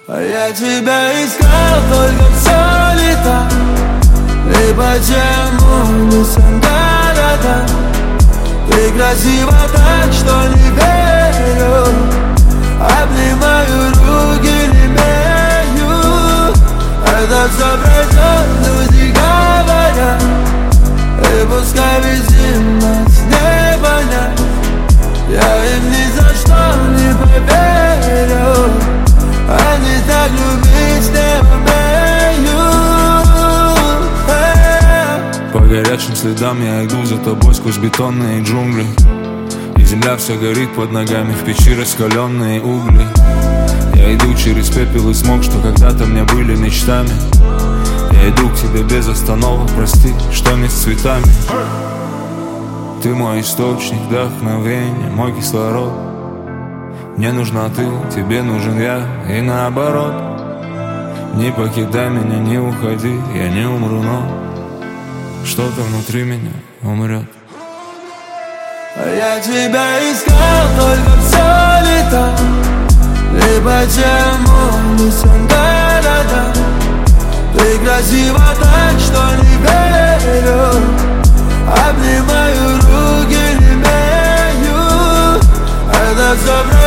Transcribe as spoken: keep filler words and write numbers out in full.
А я тебя искал, только все не так. И почему не сам да-да-да? Ты красива так, что не верю. Обнимаю руки, не имею. Это все пройдет, люди говорят. И пускай везде нас не понять. Я им ни за что не поверю. Они так любить не умеют. По горячим следам я иду за тобой сквозь бетонные джунгли. И земля вся горит под ногами, в печи раскаленные угли. Я иду через пепел и смог, что когда-то мне были мечтами. Я иду к тебе без остановок, прости, что не с цветами. Ты мой источник вдохновения, мой кислород. Мне нужна ты, тебе нужен я, и наоборот. Не покидай меня, не уходи, я не умру, но что-то внутри меня умрет. А я тебя искал, только все не так. И почему не сам да-да-да? Ты красива так, что не верю. Обнимаю руки, не имею. Это все